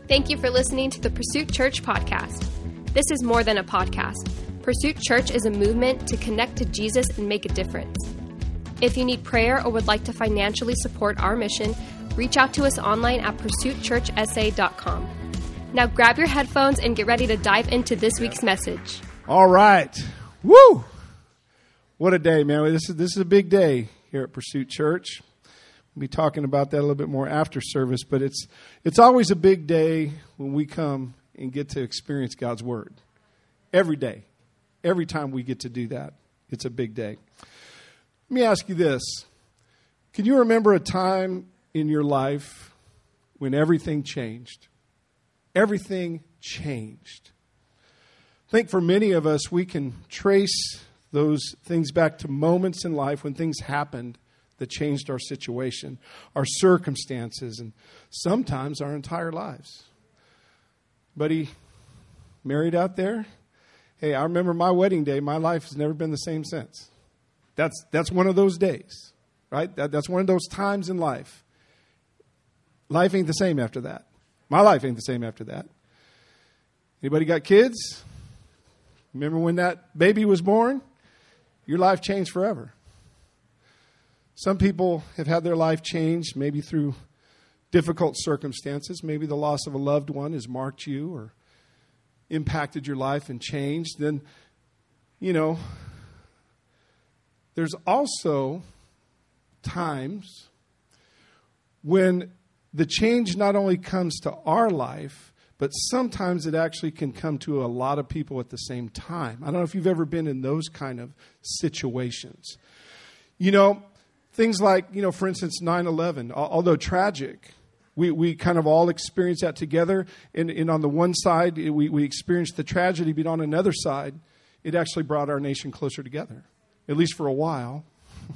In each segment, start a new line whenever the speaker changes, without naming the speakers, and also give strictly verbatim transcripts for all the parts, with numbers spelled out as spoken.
Thank you for listening to the Pursuit Church podcast. This is more than a podcast. Pursuit Church is a movement to connect to Jesus and make a difference. If you need prayer or would like to financially support our mission, reach out to us online at pursuit church s a dot com. Now grab your headphones and get ready to dive into this week's message.
All right. Woo! What a day, man. This is, this is a big day here at Pursuit Church. We'll be talking about that a little bit more after service, but it's it's always a big day when we come and get to experience God's Word. Every day. Every time we get to do that, it's a big day. Let me ask you this. Can you remember a time in your life when everything changed? Everything changed. I think for many of us, we can trace those things back to moments in life when things happened that changed our situation, our circumstances, and sometimes our entire lives. Buddy, married out there? Hey, I remember my wedding day. My life has never been the same since. That's that's one of those days, right? That, that's one of those times in life. Life ain't the same after that. My life ain't the same after that. Anybody got kids? Remember when that baby was born? Your life changed forever. Some people have had their life changed, maybe through difficult circumstances. Maybe the loss of a loved one has marked you or impacted your life and changed. Then, you know, there's also times when the change not only comes to our life, but sometimes it actually can come to a lot of people at the same time. I don't know if you've ever been in those kind of situations. You know, things like, you know, for instance, nine eleven, although tragic, we, we kind of all experienced that together. And, and on the one side, we, we experienced the tragedy, but on another side, it actually brought our nation closer together, at least for a while.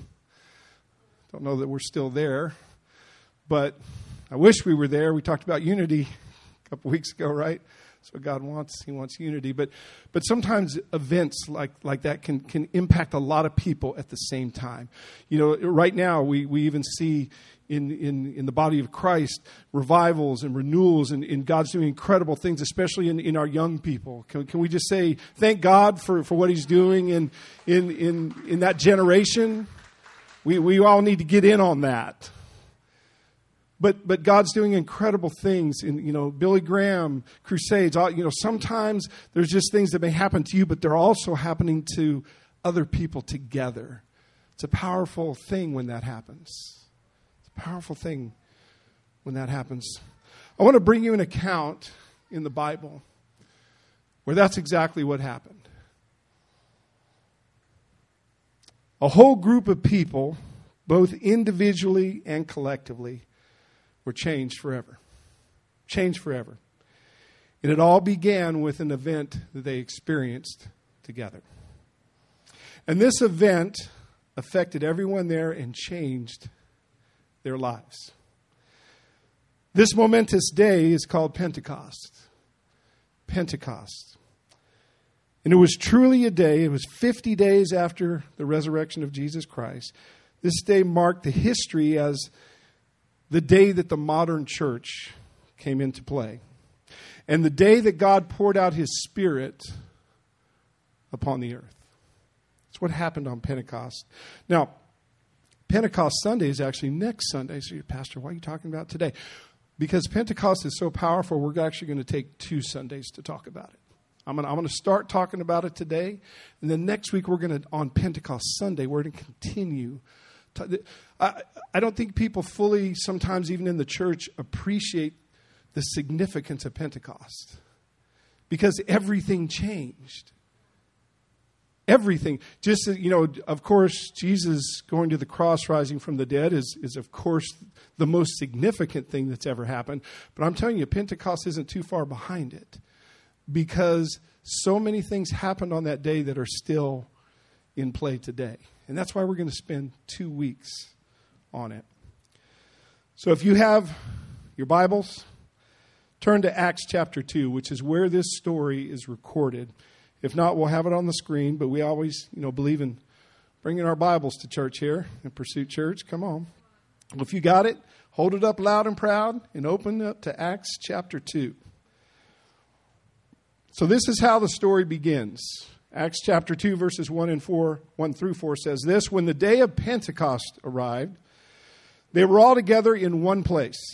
Don't know that we're still there, but I wish we were there. We talked about unity a couple weeks ago, right? That's what God wants. He wants unity. But but sometimes events like, like that can, can impact a lot of people at the same time. You know, right now we, we even see in, in, in the body of Christ revivals and renewals, and, and God's doing incredible things, especially in, in our young people. Can, can we just say thank God for, for what He's doing in in in, in that generation? We we all need to get in on that. But but God's doing incredible things in, you know, Billy Graham, crusades. All, you know, sometimes there's just things that may happen to you, but they're also happening to other people together. It's a powerful thing when that happens. It's a powerful thing when that happens. I want to bring you an account in the Bible where that's exactly what happened. A whole group of people, both individually and collectively, were changed forever. Changed forever. And it all began with an event that they experienced together. And this event affected everyone there and changed their lives. This momentous day is called Pentecost. Pentecost. And it was truly a day. It was fifty days after the resurrection of Jesus Christ. This day marked the history as the day that the modern church came into play. And the day that God poured out His Spirit upon the earth. That's what happened on Pentecost. Now, Pentecost Sunday is actually next Sunday. So, Pastor, why are you talking about today? Because Pentecost is so powerful, we're actually going to take two Sundays to talk about it. I'm going to, I'm going to start talking about it today. And then next week, we're going to, on Pentecost Sunday, we're going to continue. To, I, I don't think people fully, sometimes even in the church, appreciate the significance of Pentecost. Because everything changed. Everything. Just, you know, of course, Jesus going to the cross, rising from the dead is, is of course, the most significant thing that's ever happened. But I'm telling you, Pentecost isn't too far behind it. Because so many things happened on that day that are still in play today. And that's why we're going to spend two weeks on it. So if you have your Bibles, turn to Acts chapter two, which is where this story is recorded. If not, we'll have it on the screen, but we always, you know, believe in bringing our Bibles to church here at Pursuit Church. Come on. Well, if you got it, Hold it up loud and proud and open up to Acts chapter two. So this is how the story begins. Acts chapter two, verses one and four, one through four says this: When the day of Pentecost arrived, they were all together in one place.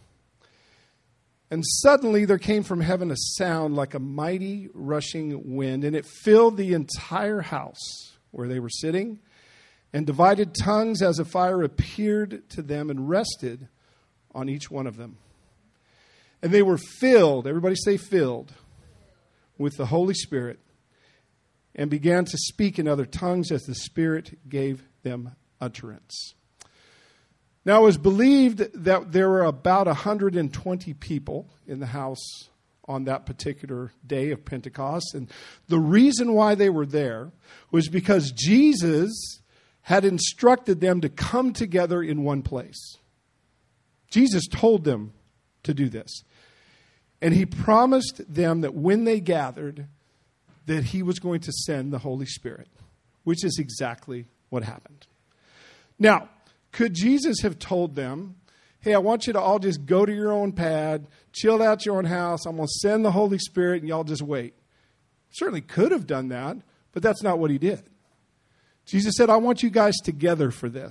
And suddenly there came from heaven a sound like a mighty rushing wind, and it filled the entire house where they were sitting, and divided tongues as a fire appeared to them and rested on each one of them. And they were filled, everybody say filled, with the Holy Spirit, and began to speak in other tongues as the Spirit gave them utterance. Now, it was believed that there were about one hundred twenty people in the house on that particular day of Pentecost. And the reason why they were there was because Jesus had instructed them to come together in one place. Jesus told them to do this. And he promised them that when they gathered, that he was going to send the Holy Spirit, which is exactly what happened. Now, could Jesus have told them, hey, I want you to all just go to your own pad, chill out your own house, I'm going to send the Holy Spirit and y'all just wait? Certainly could have done that, but that's not what he did. Jesus said, I want you guys together for this.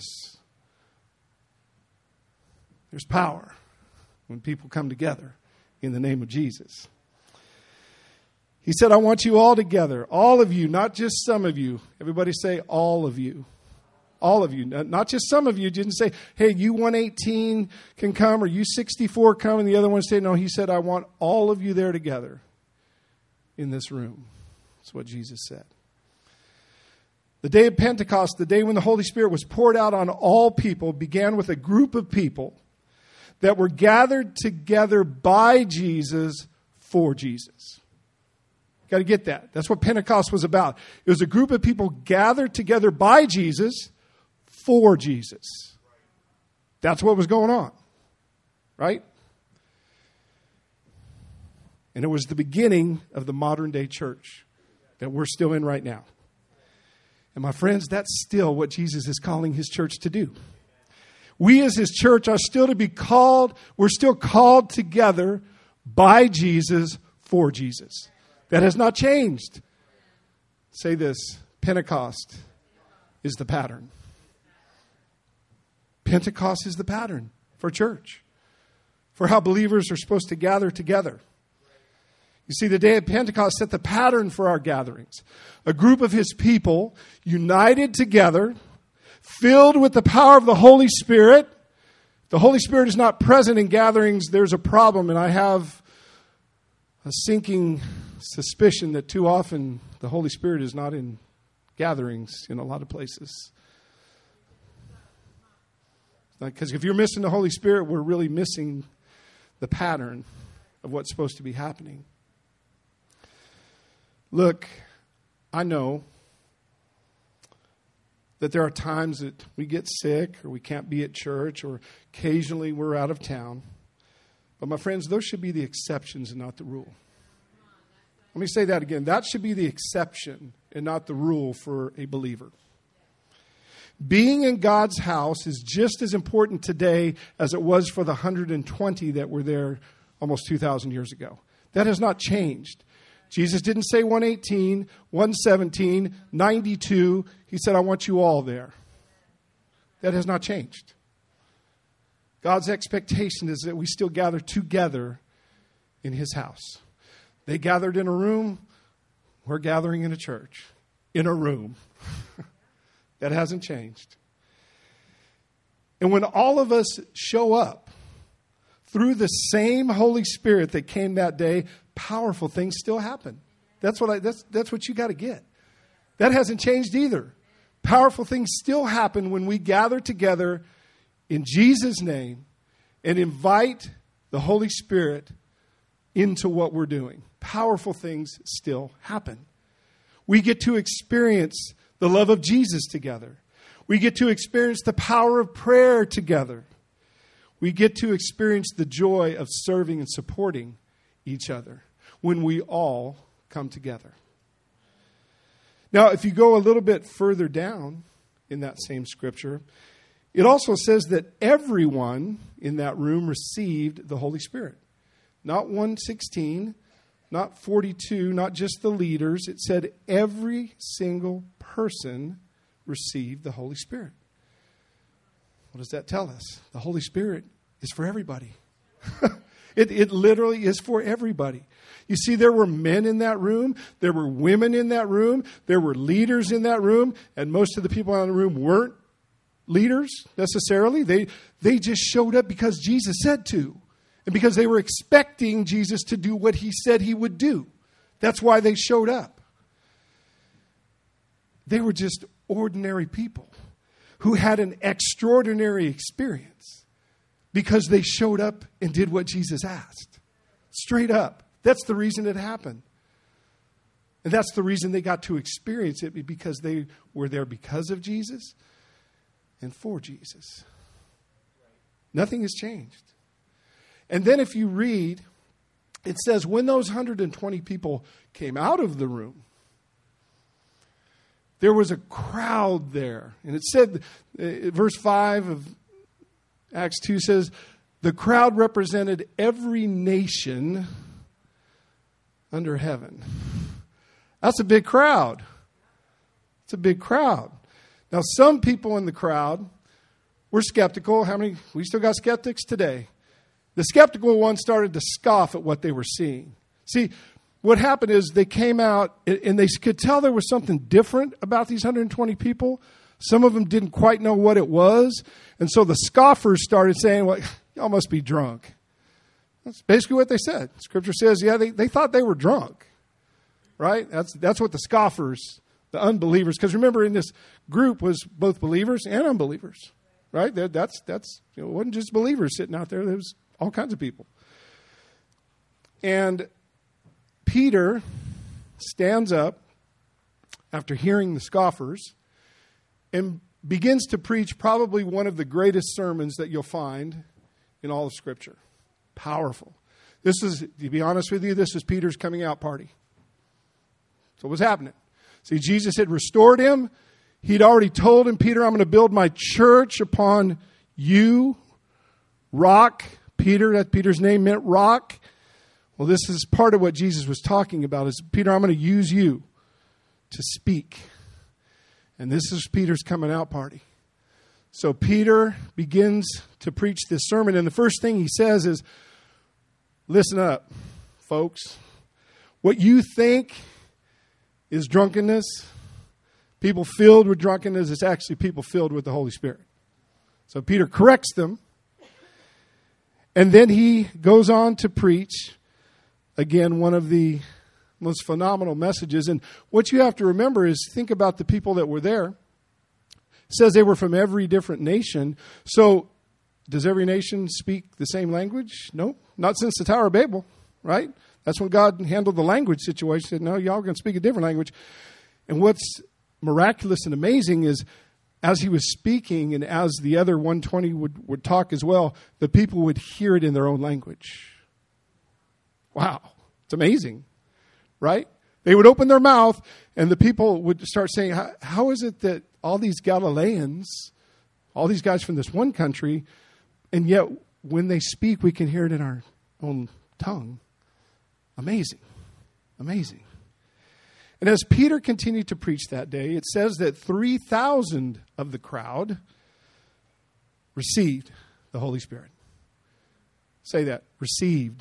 There's power when people come together in the name of Jesus. He said, I want you all together, all of you, not just some of you. Everybody say all of you. All of you, not just some of you. Didn't say, hey, you one eighteen can come, or you sixty-four come, and the other one stay. No, he said, I want all of you there together in this room. That's what Jesus said. The day of Pentecost, the day when the Holy Spirit was poured out on all people, began with a group of people that were gathered together by Jesus for Jesus. Got to get that. That's what Pentecost was about. It was a group of people gathered together by Jesus for Jesus. That's what was going on. Right? And it was the beginning of the modern day church that we're still in right now. And my friends, that's still what Jesus is calling his church to do. We as his church are still to be called, we're still called together by Jesus for Jesus. That has not changed. Say this, Pentecost is the pattern. Pentecost is the pattern for church, for how believers are supposed to gather together. You see, the day of Pentecost set the pattern for our gatherings. A group of his people united together, filled with the power of the Holy Spirit. The Holy Spirit is not present in gatherings. There's a problem, and I have a sinking suspicion that too often the Holy Spirit is not in gatherings in a lot of places. Because if you're missing the Holy Spirit, we're really missing the pattern of what's supposed to be happening. Look, I know that there are times that we get sick or we can't be at church or occasionally we're out of town. But my friends, those should be the exceptions and not the rule. Let me say that again. That should be the exception and not the rule for a believer. Being in God's house is just as important today as it was for the one hundred twenty that were there almost two thousand years ago. That has not changed. Jesus didn't say one eighteen, one seventeen, ninety-two. He said, I want you all there. That has not changed. God's expectation is that we still gather together in his house. They gathered in a room. We're gathering in a church. In a room. That hasn't changed. And when all of us show up through the same Holy Spirit that came that day, powerful things still happen. That's what I, that's, that's what you got to get. That hasn't changed either. Powerful things still happen when we gather together in Jesus' name and invite the Holy Spirit into what we're doing. Powerful things still happen. We get to experience the love of Jesus together. We get to experience the power of prayer together. We get to experience the joy of serving and supporting each other when we all come together. Now, if you go a little bit further down in that same scripture, It also says that everyone in that room received the Holy Spirit. Not one sixteen, not forty-two, not just the leaders. It said every single person received the Holy Spirit. What does that tell us? The Holy Spirit is for everybody. it, it literally is for everybody. You see, there were men in that room. There were women in that room. There were leaders in that room. And most of the people in the room weren't leaders necessarily. They, they just showed up because Jesus said to. And because they were expecting Jesus to do what he said he would do. That's why they showed up. They were just ordinary people who had an extraordinary experience because they showed up and did what Jesus asked. Straight up. That's the reason it happened. And that's the reason they got to experience it, because they were there because of Jesus and for Jesus. Nothing has changed. And then if you read, it says when those one hundred twenty people came out of the room, there was a crowd there. And it said, uh, verse five of Acts two says, the crowd represented every nation under heaven. That's a big crowd. It's a big crowd. Now, some people in the crowd were skeptical. How many? We still got skeptics today. The skeptical ones started to scoff at what they were seeing. See, what happened is they came out and they could tell there was something different about these one hundred twenty people. Some of them didn't quite know what it was. And so the scoffers started saying, well, y'all must be drunk. That's basically what they said. Scripture says, yeah, they, they thought they were drunk. Right? That's that's what the scoffers, the unbelievers, because remember in this group was both believers and unbelievers. Right? That's, that's, you know, it wasn't just believers sitting out there. There was all kinds of people. And Peter stands up after hearing the scoffers and begins to preach probably one of the greatest sermons that you'll find in all of Scripture. Powerful. This is, to be honest with you, this is Peter's coming out party. So what's happening? See, Jesus had restored him. He'd already told him, Peter, I'm going to build my church upon you. Rock. Peter, that Peter's name meant rock. Well, this is part of what Jesus was talking about is, Peter, I'm going to use you to speak. And this is Peter's coming out party. So Peter begins to preach this sermon. And the first thing he says is, listen up, folks. What you think is drunkenness, people filled with drunkenness, it's actually people filled with the Holy Spirit. So Peter corrects them. And then he goes on to preach, again, one of the most phenomenal messages. And what you have to remember is, think about the people that were there. It says they were from every different nation. So does every nation speak the same language? No, not since the Tower of Babel, right? That's when God handled the language situation. He said, no, y'all are going to speak a different language. And what's miraculous and amazing is, as he was speaking and as the other one hundred twenty would, would talk as well, the people would hear it in their own language. Wow. It's amazing, right? They would open their mouth and the people would start saying, how, how is it that all these Galileans, all these guys from this one country, and yet when they speak, we can hear it in our own tongue? Amazing. Amazing. And as Peter continued to preach that day, it says that three thousand of the crowd received the Holy Spirit. Say that. Received.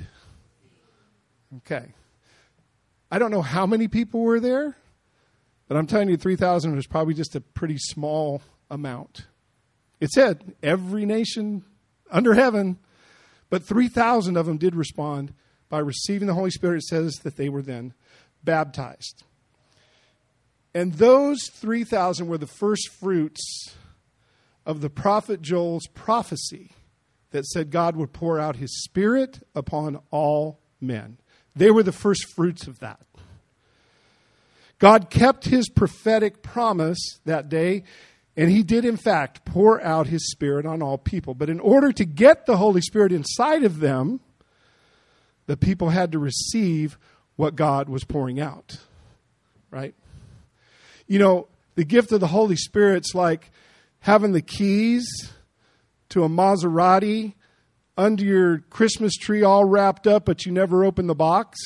Okay. I don't know how many people were there, but I'm telling you three thousand was probably just a pretty small amount. It said every nation under heaven, but three thousand of them did respond by receiving the Holy Spirit. It says that they were then baptized. And those three thousand were the first fruits of the prophet Joel's prophecy that said God would pour out his Spirit upon all men. They were the first fruits of that. God kept his prophetic promise that day, and he did, in fact, pour out his Spirit on all people. But in order to get the Holy Spirit inside of them, the people had to receive what God was pouring out. Right? You know, the gift of the Holy Spirit's like having the keys to a Maserati under your Christmas tree all wrapped up, but you never open the box?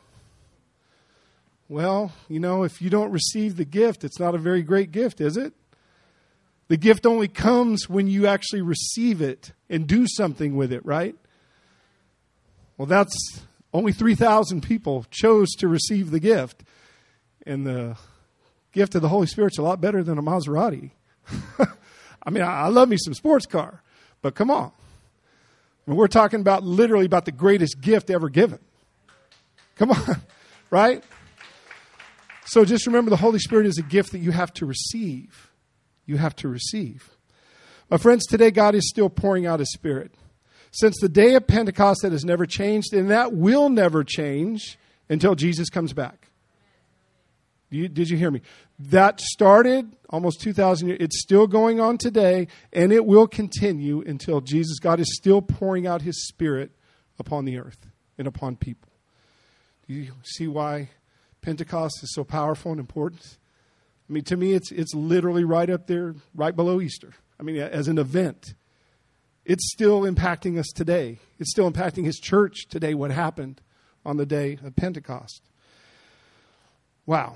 Well, you know, if you don't receive the gift, it's not a very great gift, is it? The gift only comes when you actually receive it and do something with it, right? Well, that's only three thousand people chose to receive the gift. And the gift of the Holy Spirit's a lot better than a Maserati. I mean, I love me some sports car, but come on. I mean, we're talking about literally about the greatest gift ever given. Come on, right? So just remember, the Holy Spirit is a gift that you have to receive. You have to receive. My friends, today God is still pouring out His Spirit. Since the day of Pentecost, that has never changed, and that will never change until Jesus comes back. You, did you hear me? That started almost two thousand years. It's still going on today, and it will continue until Jesus. God is still pouring out His Spirit upon the earth and upon people. Do you see why Pentecost is so powerful and important? I mean, to me, it's it's literally right up there, right below Easter. I mean, as an event. It's still impacting us today. It's still impacting His church today, what happened on the day of Pentecost. Wow.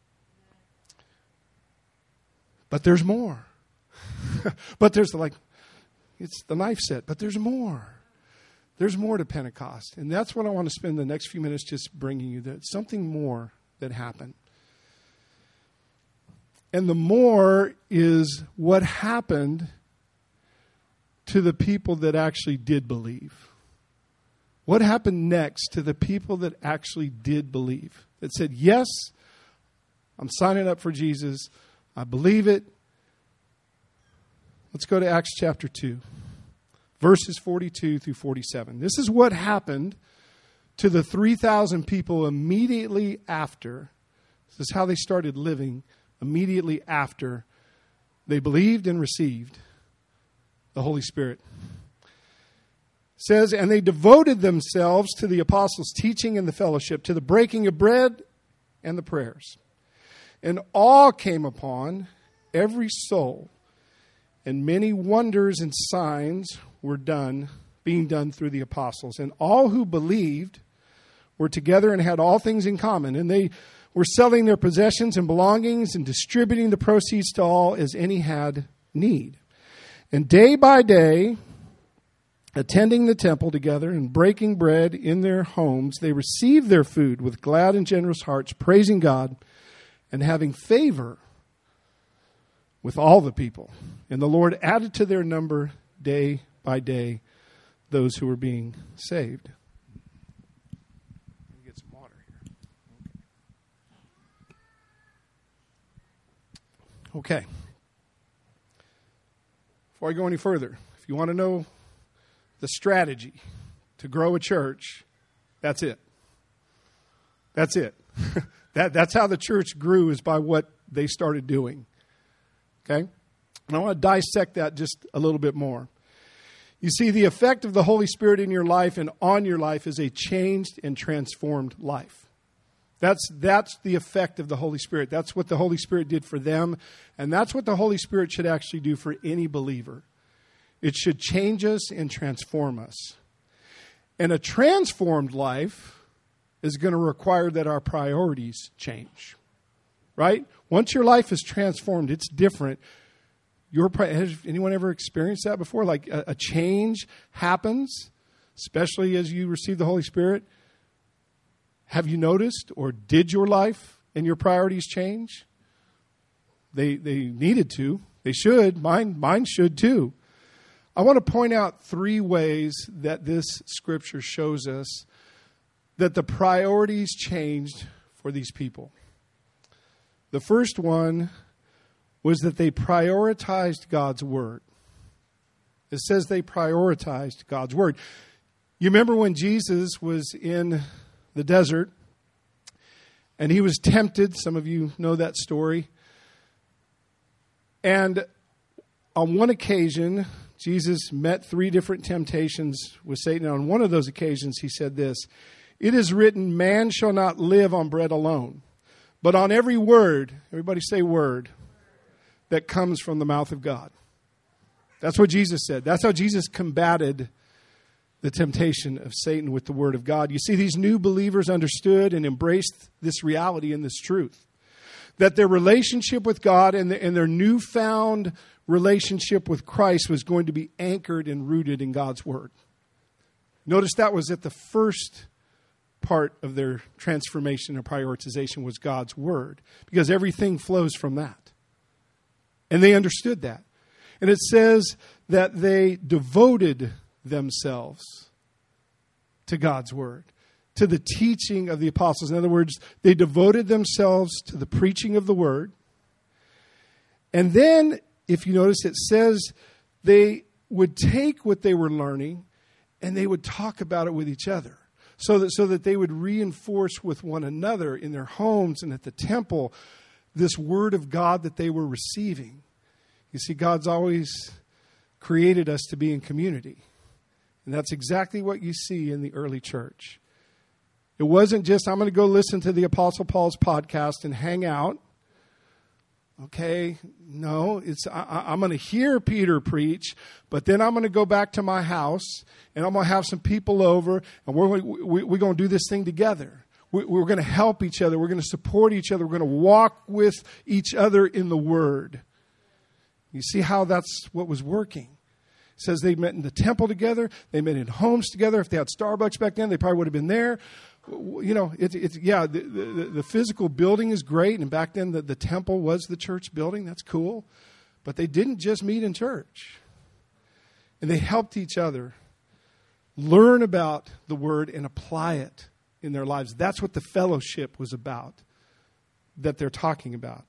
But there's more. But there's like, it's the knife set, but there's more. There's more to Pentecost. And that's what I want to spend the next few minutes just bringing you, that something more that happened. And the more is what happened to the people that actually did believe. What happened next to the people that actually did believe? That said, yes, I'm signing up for Jesus. I believe it. Let's go to Acts chapter two, verses forty-two through forty-seven. This is what happened to the three thousand people immediately after. This is how they started living immediately after they believed and received the Holy Spirit. It says, and they devoted themselves to the apostles' teaching and the fellowship, to the breaking of bread and the prayers. And awe came upon every soul, and many wonders and signs were done, being done through the apostles. And all who believed were together and had all things in common. And they were selling their possessions and belongings and distributing the proceeds to all as any had need. And day by day, attending the temple together and breaking bread in their homes, they received their food with glad and generous hearts, praising God and having favor with all the people. And the Lord added to their number day by day those who were being saved. Let me get some water here. Okay. Before I go any further, if you want to know the strategy to grow a church, that's it. That's it. that that's how the church grew, is by what they started doing. Okay? And I want to dissect that just a little bit more. You see, the effect of the Holy Spirit in your life and on your life is a changed and transformed life. That's that's the effect of the Holy Spirit. That's what the Holy Spirit did for them. And that's what the Holy Spirit should actually do for any believer. It should change us and transform us. And a transformed life is going to require that our priorities change. Right? Once your life is transformed, it's different. Your has anyone ever experienced that before? Like a, a change happens, especially as you receive the Holy Spirit. Have you noticed, or did your life and your priorities change? They they needed to. They should. Mine mine should too. I want to point out three ways that this scripture shows us that the priorities changed for these people. The first one was that they prioritized God's word. It says they prioritized God's word. You remember when Jesus was in the desert and he was tempted? Some of you know that story. And on one occasion, Jesus met three different temptations with Satan. And on one of those occasions, he said this: "It is written, man shall not live on bread alone, but on every word," everybody say word, "that comes from the mouth of God." That's what Jesus said. That's how Jesus combated the temptation of Satan with the Word of God. You see, these new believers understood and embraced this reality and this truth, that their relationship with God and, the, and their newfound relationship with Christ was going to be anchored and rooted in God's Word. Notice that was at the first part of their transformation and prioritization was God's Word, because everything flows from that. And they understood that. And it says that they devoted themselves to God's Word, to the teaching of the apostles. In other words, they devoted themselves to the preaching of the Word. And then, if you notice, it says they would take what they were learning and they would talk about it with each other. So that, so that they would reinforce with one another in their homes and at the temple this Word of God that they were receiving. You see, God's always created us to be in community. And that's exactly what you see in the early church. It wasn't just, I'm going to go listen to the Apostle Paul's podcast and hang out. Okay, no, it's I, I'm going to hear Peter preach, but then I'm going to go back to my house and I'm going to have some people over, and we're we, we're going to do this thing together. We, we're going to help each other. We're going to support each other. We're going to walk with each other in the Word. You see how that's what was working. It says they met in the temple together. They met in homes together. If they had Starbucks back then, they probably would have been there. You know, it's it, yeah, the, the, the physical building is great. And back then, the, the temple was the church building. That's cool. But they didn't just meet in church. And they helped each other learn about the Word and apply it in their lives. That's what the fellowship was about, that they're talking about.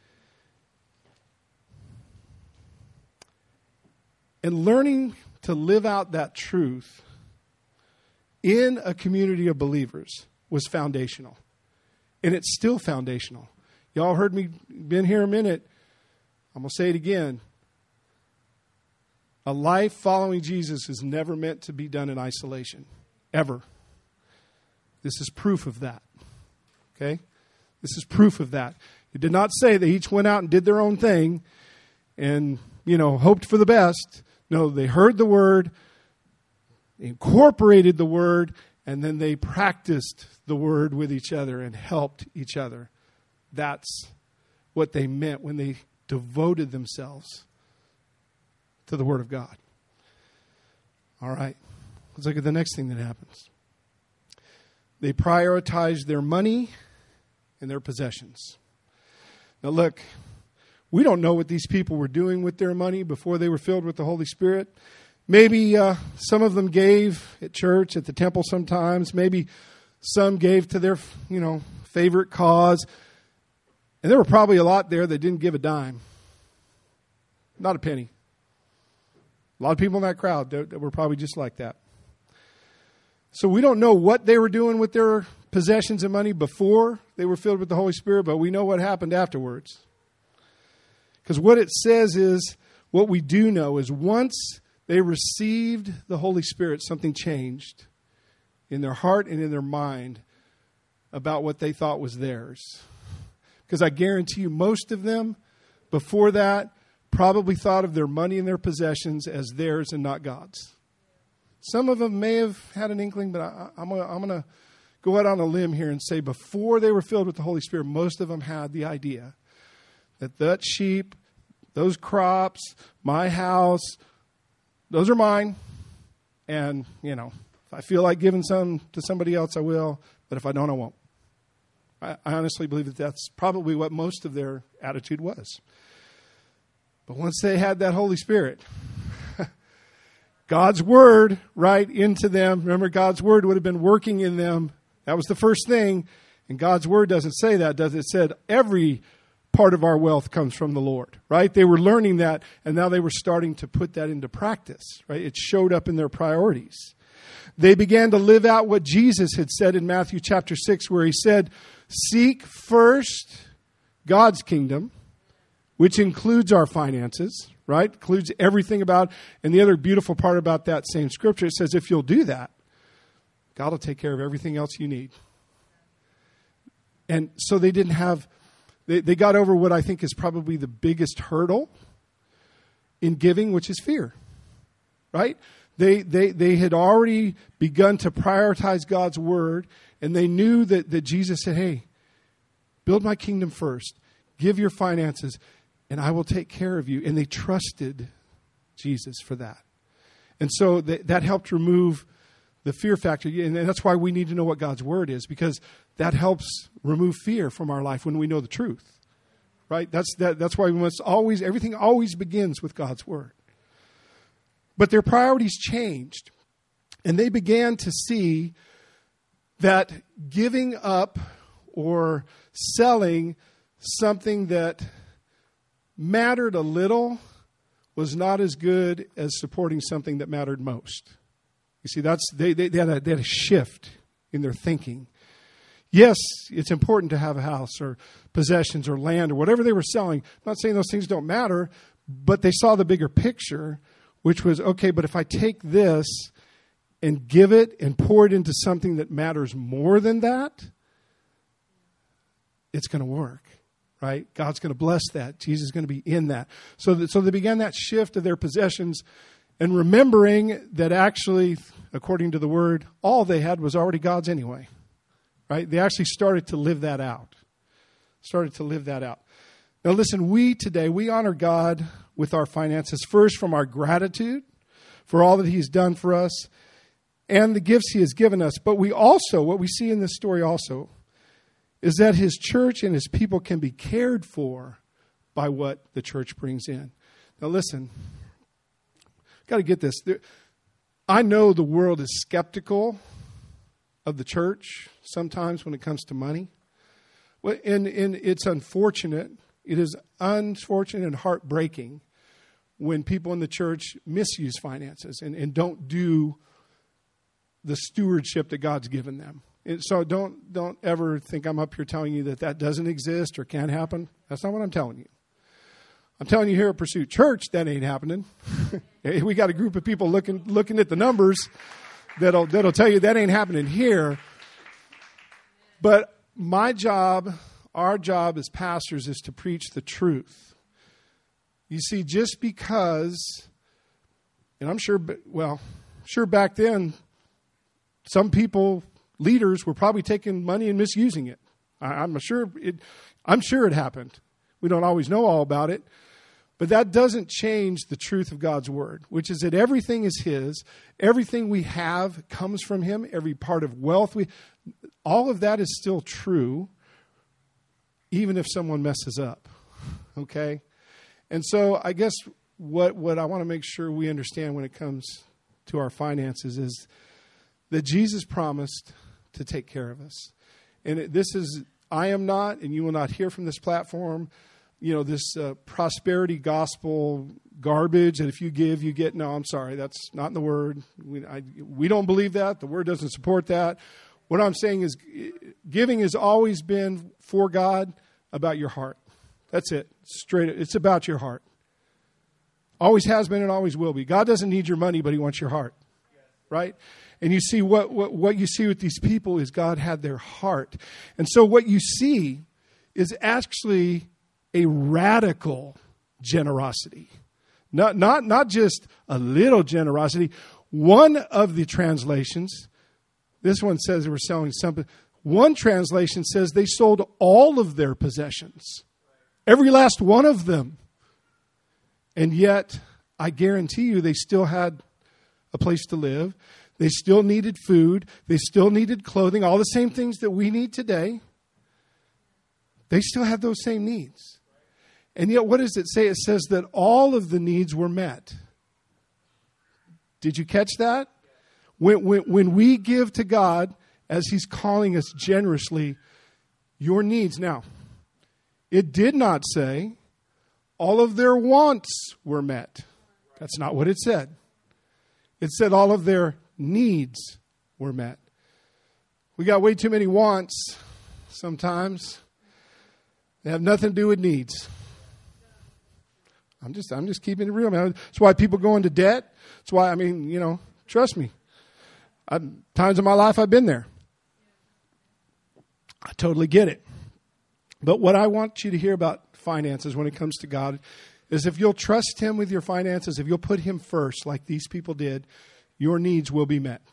And learning to live out that truth in a community of believers was foundational. And it's still foundational. Y'all heard me, been here a minute. I'm going to say it again. A life following Jesus is never meant to be done in isolation. Ever. This is proof of that. Okay? This is proof of that. It did not say they each went out and did their own thing and, you know, hoped for the best. No, they heard the Word, incorporated the Word, and then they practiced the Word with each other and helped each other. That's what they meant when they devoted themselves to the Word of God. All right, let's look at the next thing that happens. They prioritized their money and their possessions. Now look, we don't know what these people were doing with their money before they were filled with the Holy Spirit. Maybe uh, some of them gave at church, at the temple sometimes. Maybe some gave to their, you know, favorite cause. And there were probably a lot there that didn't give a dime. Not a penny. A lot of people in that crowd that were probably just like that. So we don't know what they were doing with their possessions and money before they were filled with the Holy Spirit, but we know what happened afterwards. Because what it says is, what we do know is once they received the Holy Spirit, something changed in their heart and in their mind about what they thought was theirs. Because I guarantee you, most of them, before that, probably thought of their money and their possessions as theirs and not God's. Some of them may have had an inkling, but I, I'm going I'm to go out on a limb here and say before they were filled with the Holy Spirit, most of them had the idea that that sheep, those crops, my house, those are mine. And, you know, if I feel like giving some to somebody else, I will. But if I don't, I won't. I, I honestly believe that that's probably what most of their attitude was. But once they had that Holy Spirit, God's Word right into them. Remember, God's Word would have been working in them. That was the first thing. And God's Word doesn't say that, does it? It said every part of our wealth comes from the Lord, right? They were learning that, and now they were starting to put that into practice, right? It showed up in their priorities. They began to live out what Jesus had said in Matthew chapter six, where he said, seek first God's kingdom, which includes our finances, right? Includes everything about, and the other beautiful part about that same scripture, it says if you'll do that, God will take care of everything else you need. And so they didn't have, they, they got over what I think is probably the biggest hurdle in giving, which is fear, right? They, they, they had already begun to prioritize God's word, and they knew that, that Jesus said, hey, build my kingdom first. Give your finances, and I will take care of you. And they trusted Jesus for that. And so th- that helped remove the fear factor. And that's why we need to know what God's word is, because that helps remove fear from our life when we know the truth. Right? That's that, that's why we must always, everything always begins with God's word. But their priorities changed. And they began to see that giving up or selling something that mattered a little was not as good as supporting something that mattered most. You see, that's they, they, they, had a, they had a shift in their thinking. Yes, it's important to have a house or possessions or land or whatever they were selling. I'm not saying those things don't matter, but they saw the bigger picture, which was, okay, but if I take this and give it and pour it into something that matters more than that, it's going to work, right? God's going to bless that. Jesus is going to be in that. So, that, so they began that shift of their possessions and remembering that actually, according to the word, all they had was already God's anyway. Right? They actually started to live that out. Started to live that out. Now listen, we today, we honor God with our finances, first from our gratitude for all that he's done for us and the gifts he has given us. But we also, what we see in this story also, is that his church and his people can be cared for by what the church brings in. Now listen, got to get this. I know the world is skeptical of the church sometimes when it comes to money. Well, and, and it's unfortunate. It is unfortunate and heartbreaking when people in the church misuse finances and, and don't do the stewardship that God's given them. And so don't don't ever think I'm up here telling you that that doesn't exist or can't happen. That's not what I'm telling you. I'm telling you here at Pursuit Church, that ain't happening. We got a group of people looking looking at the numbers That'll that'll tell you that ain't happening here. But my job, our job as pastors, is to preach the truth. You see, just because, and I'm sure, well, sure back then, some people, leaders, were probably taking money and misusing it. I, I'm sure it. I'm sure it happened. We don't always know all about it. But that doesn't change the truth of God's word, which is that everything is his. Everything we have comes from him. Every part of wealth, we, all of that is still true, even if someone messes up. Okay? And so I guess what, what I want to make sure we understand when it comes to our finances is that Jesus promised to take care of us. And it, this is, I am not, and you will not hear from this platform, you know, this uh, prosperity gospel garbage that if you give, you get. No, I'm sorry. That's not in the word. We, I, we don't believe that. The word doesn't support that. What I'm saying is giving has always been for God about your heart. That's it. Straight. It's about your heart. Always has been and always will be. God doesn't need your money, but he wants your heart. Right? And you see what, what, what you see with these people is God had their heart. And so what you see is actually a radical generosity. Not, not, not just a little generosity. One of the translations, this one says they were selling something. One translation says they sold all of their possessions. Every last one of them. And yet, I guarantee you, they still had a place to live. They still needed food. They still needed clothing. All the same things that we need today. They still had those same needs. And yet, what does it say? It says that all of the needs were met. Did you catch that? When, when, when we give to God, as he's calling us generously, your needs. Now, it did not say all of their wants were met. That's not what it said. It said all of their needs were met. We got way too many wants sometimes. They have nothing to do with needs. I'm just I'm just keeping it real, man. That's why people go into debt. That's why, I mean, you know, trust me. I, times in my life I've been there. I totally get it. But what I want you to hear about finances when it comes to God is if you'll trust him with your finances, if you'll put him first like these people did, your needs will be met.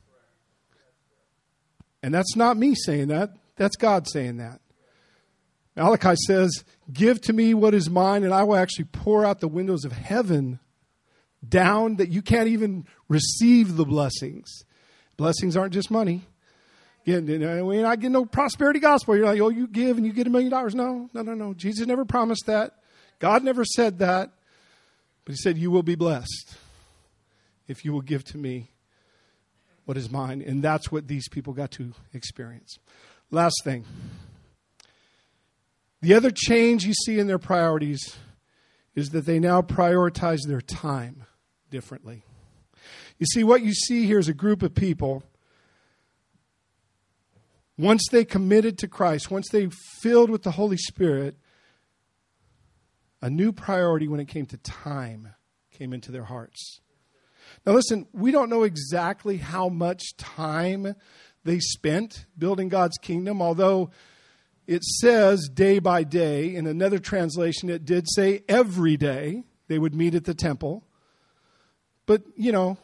And that's not me saying that. That's God saying that. Malachi says, give to me what is mine, and I will actually pour out the windows of heaven down that you can't even receive the blessings. Blessings aren't just money. Again, we're not getting no prosperity gospel. You're like, oh, you give and you get a million dollars. No, no, no, no. Jesus never promised that. God never said that. But he said, you will be blessed if you will give to me what is mine. And that's what these people got to experience. Last thing. The other change you see in their priorities is that they now prioritize their time differently. You see, what you see here is a group of people, once they committed to Christ, once they filled with the Holy Spirit, a new priority when it came to time came into their hearts. Now listen, we don't know exactly how much time they spent building God's kingdom, although it says day by day. In another translation, it did say every day they would meet at the temple. But, you know,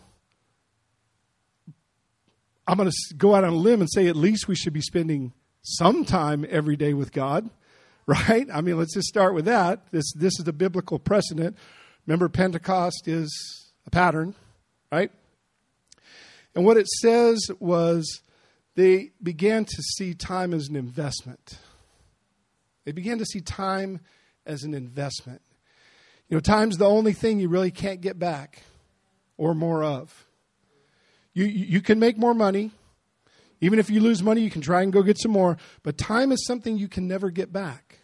I'm going to go out on a limb and say at least we should be spending some time every day with God, right? I mean, let's just start with that. This this is the biblical precedent. Remember, Pentecost is a pattern, right? And what it says was they began to see time as an investment. They began to see time as an investment. You know, time's the only thing you really can't get back or more of. You you can make more money. Even if you lose money, you can try and go get some more. But time is something you can never get back.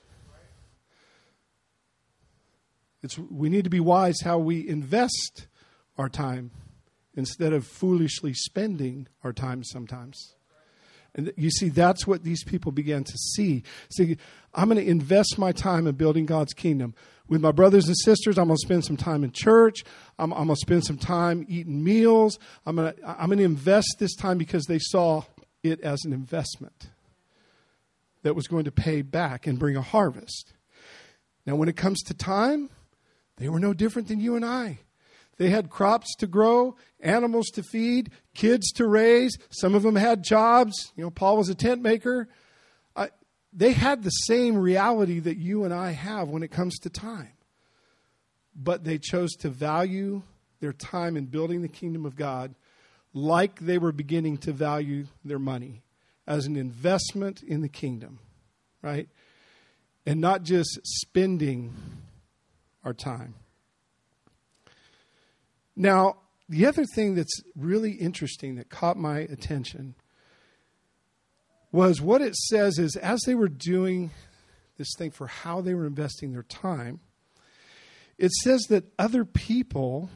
It's, we need to be wise how we invest our time instead of foolishly spending our time sometimes. And you see, that's what these people began to see. See, I'm going to invest my time in building God's kingdom. With my brothers and sisters, I'm going to spend some time in church. I'm, I'm going to spend some time eating meals. I'm going to, I'm going to invest this time because they saw it as an investment that was going to pay back and bring a harvest. Now, when it comes to time, they were no different than you and I. They had crops to grow, animals to feed, kids to raise. Some of them had jobs. You know, Paul was a tent maker. I, they had the same reality that you and I have when it comes to time. But they chose to value their time in building the kingdom of God like they were beginning to value their money as an investment in the kingdom, right? And not just spending our time. Now, the other thing that's really interesting that caught my attention was what it says is as they were doing this thing for how they were investing their time, it says that other people,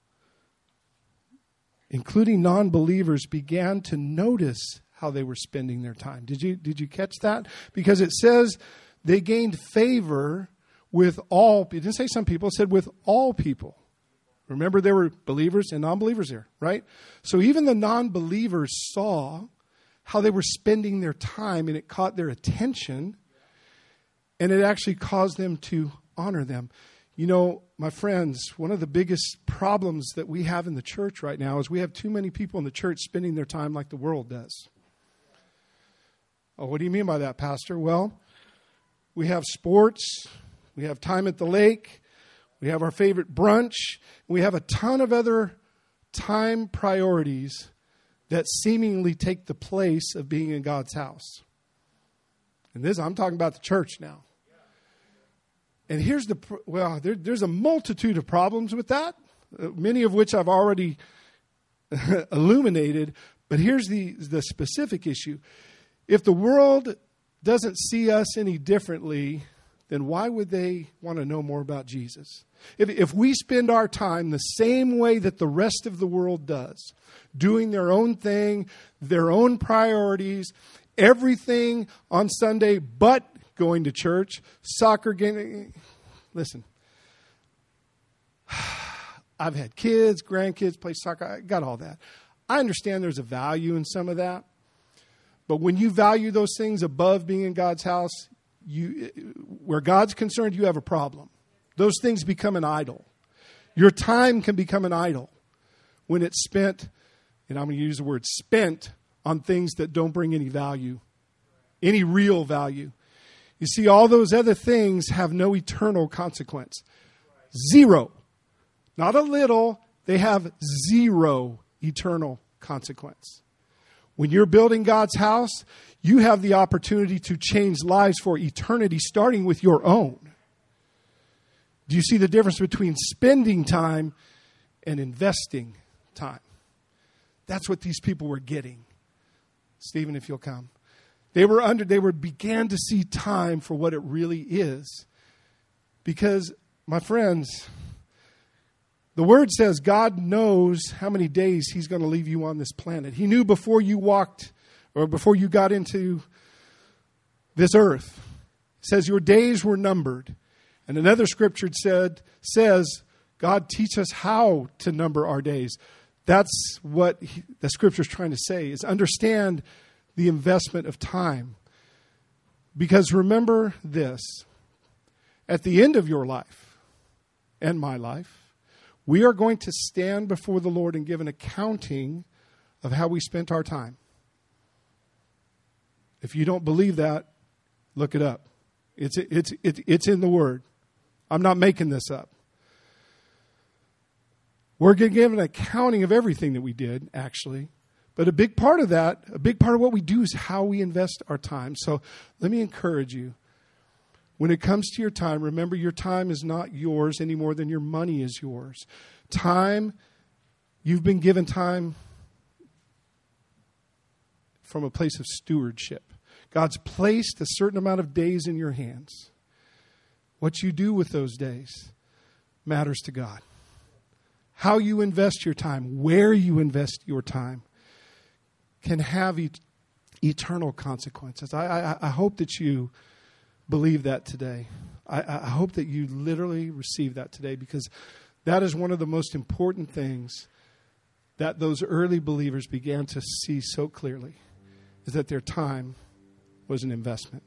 including non-believers, began to notice how they were spending their time. Did you, did you catch that? Because it says they gained favor with all. It didn't say some people. It said with all people. Remember, there were believers and non-believers here, right? So even the non-believers saw how they were spending their time, and it caught their attention, and it actually caused them to honor them. You know, my friends, one of the biggest problems that we have in the church right now is we have too many people in the church spending their time like the world does. Oh, what do you mean by that, Pastor? Well, we have sports, we have time at the lake, we have our favorite brunch. We have a ton of other time priorities that seemingly take the place of being in God's house. And this, I'm talking about the church now. And here's the, well, there, there's a multitude of problems with that, many of which I've already illuminated. But here's the, the specific issue. If the world doesn't see us any differently, then why would they want to know more about Jesus? If, if we spend our time the same way that the rest of the world does, doing their own thing, their own priorities, everything on Sunday but going to church, soccer game. Listen, I've had kids, grandkids play soccer. I got all that. I understand there's a value in some of that. But when you value those things above being in God's house, you, where God's concerned, you have a problem. Those things become an idol. Your time can become an idol when it's spent, and I'm going to use the word spent, on things that don't bring any value, any real value. You see, all those other things have no eternal consequence. Zero. Not a little. They have zero eternal consequence. When you're building God's house, you have the opportunity to change lives for eternity, starting with your own. Do you see the difference between spending time and investing time? That's what these people were getting. Stephen, if you'll come. They were under, they were began to see time for what it really is. Because, my friends, the Word says God knows how many days He's going to leave you on this planet. He knew before you walked, or before you got into this earth. It says your days were numbered. And another scripture said, says, God, teach us how to number our days. That's what he, the scripture is trying to say, is understand the investment of time. Because remember this, at the end of your life and my life, we are going to stand before the Lord and give an accounting of how we spent our time. If you don't believe that, look it up. It's, it's, it's, it's in the Word. I'm not making this up. We're going to give an accounting of everything that we did, actually. But a big part of that, a big part of what we do is how we invest our time. So let me encourage you. When it comes to your time, remember your time is not yours any more than your money is yours. Time, you've been given time from a place of stewardship. God's placed a certain amount of days in your hands. What you do with those days matters to God. How you invest your time, where you invest your time, can have et- eternal consequences. I, I, I hope that you believe that today. I, I hope that you literally receive that today, because that is one of the most important things that those early believers began to see so clearly, is that their time was an investment.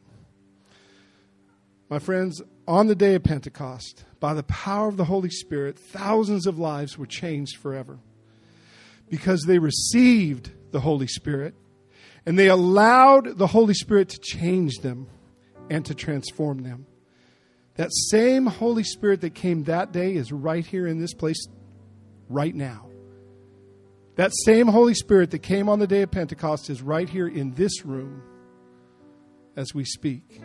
My friends, on the day of Pentecost, by the power of the Holy Spirit, thousands of lives were changed forever because they received the Holy Spirit and they allowed the Holy Spirit to change them and to transform them. That same Holy Spirit that came that day is right here in this place right now. That same Holy Spirit that came on the day of Pentecost is right here in this room as we speak.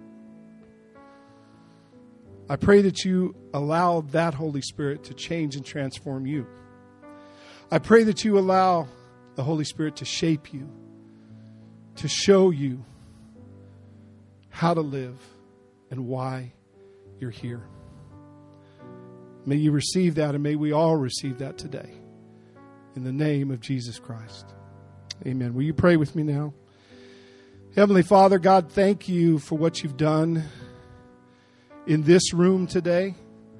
I pray that you allow that Holy Spirit to change and transform you. I pray that you allow the Holy Spirit to shape you, to show you how to live and why you're here. May you receive that, and may we all receive that today. In the name of Jesus Christ. Amen. Will you pray with me now? Heavenly Father, God, thank you for what you've done in this room today.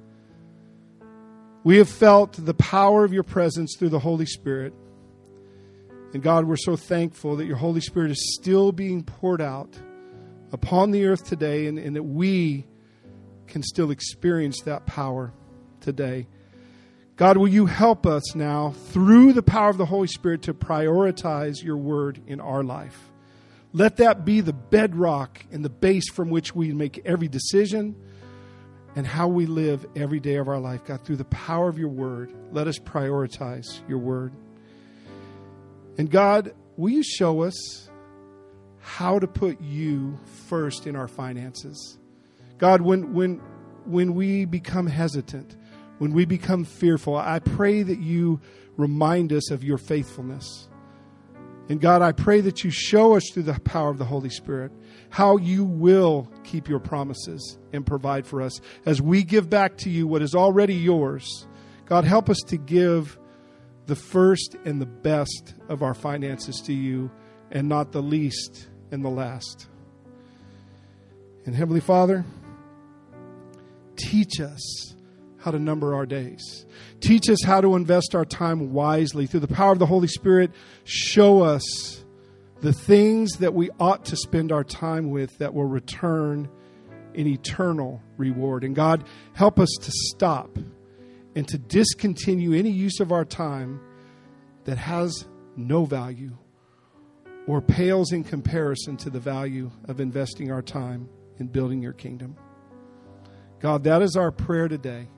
We have felt the power of your presence through the Holy Spirit. And God, we're so thankful that your Holy Spirit is still being poured out upon the earth today, and, and that we can still experience that power today. God, will you help us now through the power of the Holy Spirit to prioritize your word in our life? Let that be the bedrock and the base from which we make every decision and how we live every day of our life. God, through the power of your word, let us prioritize your word. And God, will you show us how to put you first in our finances? God, when when when we become hesitant, when we become fearful, I pray that you remind us of your faithfulness. And God, I pray that you show us through the power of the Holy Spirit how you will keep your promises and provide for us as we give back to you what is already yours. God, help us to give the first and the best of our finances to you, and not the least and the last. And Heavenly Father, teach us how to number our days. Teach us how to invest our time wisely. Through the power of the Holy Spirit, show us the things that we ought to spend our time with that will return an eternal reward. And God, help us to stop and to discontinue any use of our time that has no value or pales in comparison to the value of investing our time in building your kingdom. God, that is our prayer today.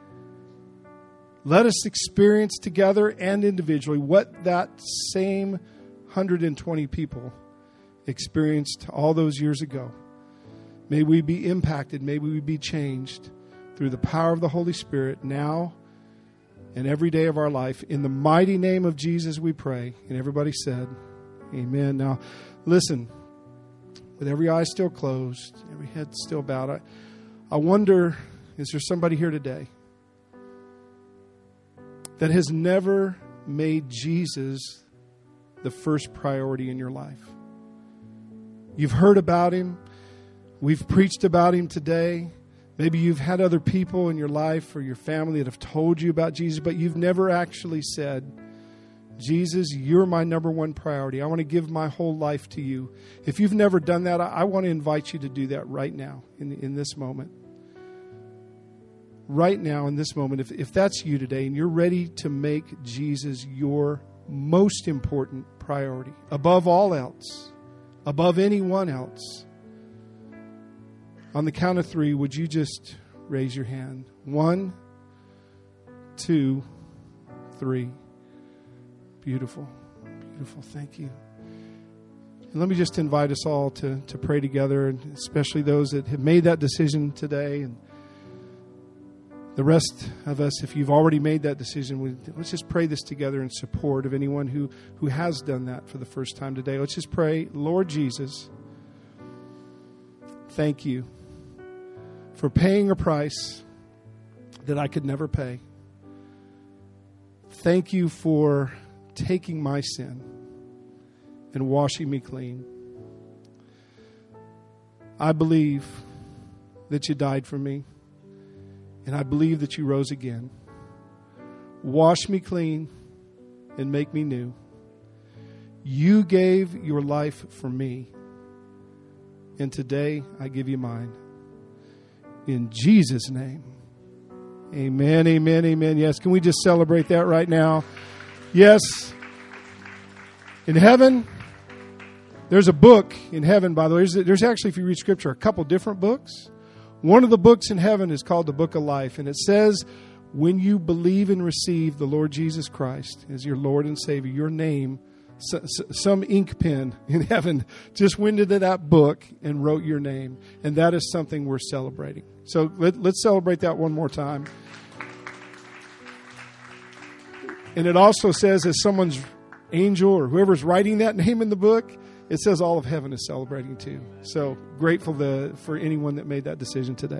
Let us experience together and individually what that same one hundred twenty people experienced all those years ago. May we be impacted. May we be changed through the power of the Holy Spirit now and every day of our life. In the mighty name of Jesus we pray. And everybody said, amen. Now, listen, with every eye still closed, every head still bowed, I, I wonder, is there somebody here today that has never made Jesus the first priority in your life? You've heard about him. We've preached about him today. Maybe you've had other people in your life or your family that have told you about Jesus, but you've never actually said, Jesus, you're my number one priority. I want to give my whole life to you. If you've never done that, I, I want to invite you to do that right now in, in this moment. Right now in this moment, if, if that's you today and you're ready to make Jesus your most important priority, above all else, above anyone else, on the count of three, would you just raise your hand? One, two, three. Beautiful. Beautiful. Thank you. And let me just invite us all to, to pray together, and especially those that have made that decision today. And the rest of us, if you've already made that decision, we, let's just pray this together in support of anyone who, who has done that for the first time today. Let's just pray, Lord Jesus, thank you for paying a price that I could never pay. Thank you for taking my sin and washing me clean. I believe that you died for me, and I believe that you rose again. Wash me clean and make me new. You gave your life for me, and today I give you mine. In Jesus' name, amen, amen, amen. Yes, can we just celebrate that right now? Yes. In heaven, there's a book in heaven, by the way. There's, there's actually, if you read Scripture, a couple different books. One of the books in heaven is called the Book of Life. And it says, when you believe and receive the Lord Jesus Christ as your Lord and Savior, your name, some ink pen in heaven just went into that book and wrote your name. And that is something we're celebrating. So let, let's celebrate that one more time. And it also says, as someone's angel or whoever's writing that name in the book, it says all of heaven is celebrating too. So grateful to, for anyone that made that decision today.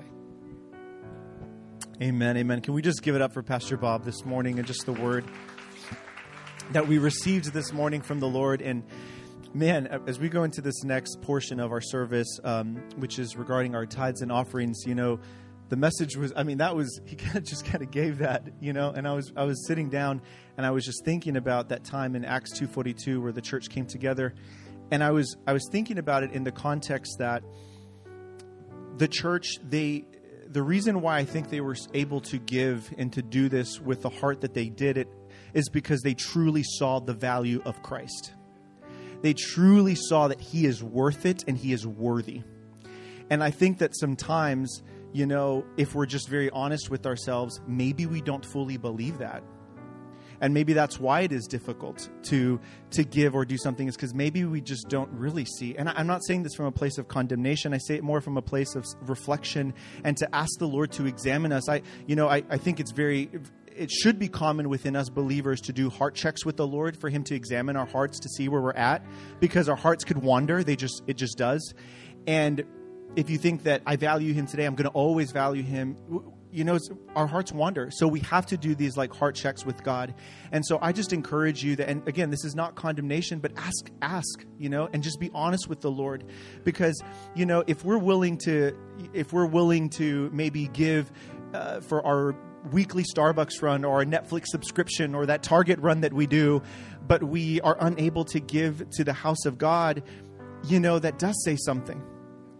Amen, amen. Can we just give it up for Pastor Bob this morning and just the word that we received this morning from the Lord. And man, as we go into this next portion of our service, um, which is regarding our tithes and offerings, you know, the message was, I mean, that was, he kind of just kind of gave that, you know, and I was, I was sitting down and I was just thinking about that time in Acts two forty-two where the church came together. And I was, I was thinking about it in the context that the church, they, the reason why I think they were able to give and to do this with the heart that they did it is because they truly saw the value of Christ. They truly saw that he is worth it and he is worthy. And I think that sometimes, you know, if we're just very honest with ourselves, maybe we don't fully believe that. And maybe that's why it is difficult to to give or do something, is because maybe we just don't really see. And I'm not saying this from a place of condemnation. I say it more from a place of reflection and to ask the Lord to examine us. I, you know, I, I think it's very, it should be common within us believers to do heart checks with the Lord, for him to examine our hearts to see where we're at, because our hearts could wander. They just, it just does. And if you think that I value him today, I'm going to always value him, you know, it's, our hearts wander. So we have to do these like heart checks with God. And so I just encourage you that, and again, this is not condemnation, but ask, ask, you know, and just be honest with the Lord. Because, you know, if we're willing to, if we're willing to maybe give uh, for our weekly Starbucks run or a Netflix subscription or that Target run that we do, but we are unable to give to the house of God, you know, that does say something.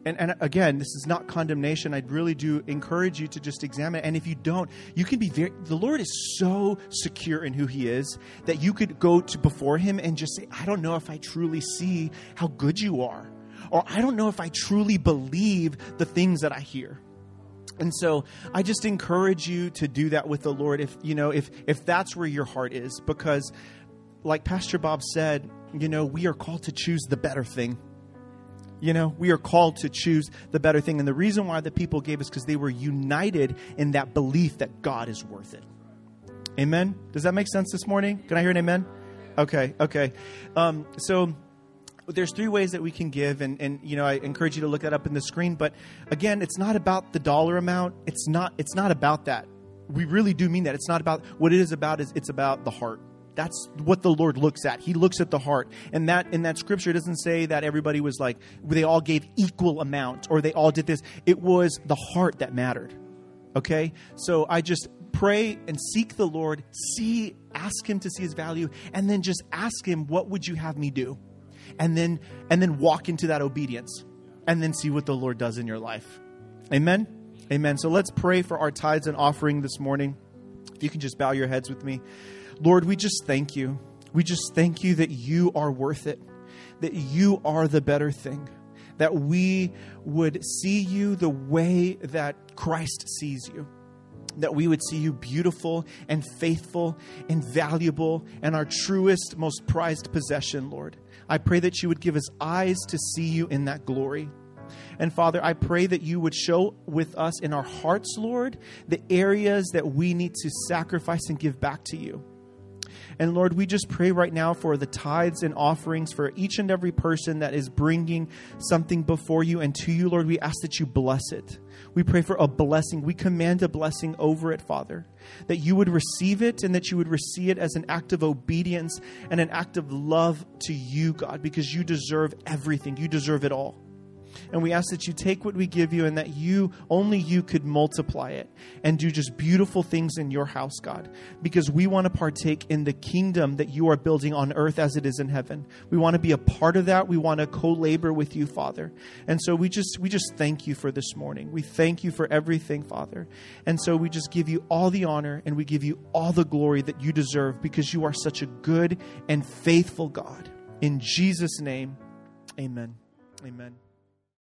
and, and again, this is not condemnation. I really do encourage you to just examine it. And if you don't, you can be very, the Lord is so secure in who he is that you could go to before him and just say, I don't know if I truly see how good you are. Or I don't know if I truly believe the things that I hear. And so I just encourage you to do that with the Lord if, you know, if, if that's where your heart is, because like Pastor Bob said, you know, we are called to choose the better thing. You know, we are called to choose the better thing. And the reason why the people gave is because they were united in that belief that God is worth it. Amen. Does that make sense this morning? Can I hear an amen? Okay. Okay. Um, so there's three ways that we can give, and, and you know, I encourage you to look that up in the screen. But again, it's not about the dollar amount. It's not, it's not about that. We really do mean that. It's not about, what it is about is it's about the heart. That's what the Lord looks at. He looks at the heart. And that in that scripture, it doesn't say that everybody was like, they all gave equal amount or they all did this. It was the heart that mattered. Okay? So I just pray and seek the Lord, see, ask him to see his value, and then just ask him, what would you have me do? And then and then walk into that obedience and then see what the Lord does in your life. Amen? Amen. So let's pray for our tithes and offering this morning. If you can just bow your heads with me. Lord, we just thank you. We just thank you that you are worth it, that you are the better thing, that we would see you the way that Christ sees you, that we would see you beautiful and faithful and valuable and our truest, most prized possession, Lord. I pray that you would give us eyes to see you in that glory. And Father, I pray that you would show with us in our hearts, Lord, the areas that we need to sacrifice and give back to you. And Lord, we just pray right now for the tithes and offerings for each and every person that is bringing something before you and to you, Lord. We ask that you bless it. We pray for a blessing. We command a blessing over it, Father, that you would receive it and that you would receive it as an act of obedience and an act of love to you, God, because you deserve everything. You deserve it all. And we ask that you take what we give you and that you, only you could multiply it and do just beautiful things in your house, God, because we want to partake in the kingdom that you are building on earth as it is in heaven. We want to be a part of that. We want to co-labor with you, Father. And so we just, we just thank you for this morning. We thank you for everything, Father. And so we just give you all the honor and we give you all the glory that you deserve because you are such a good and faithful God. In Jesus' name, amen. Amen.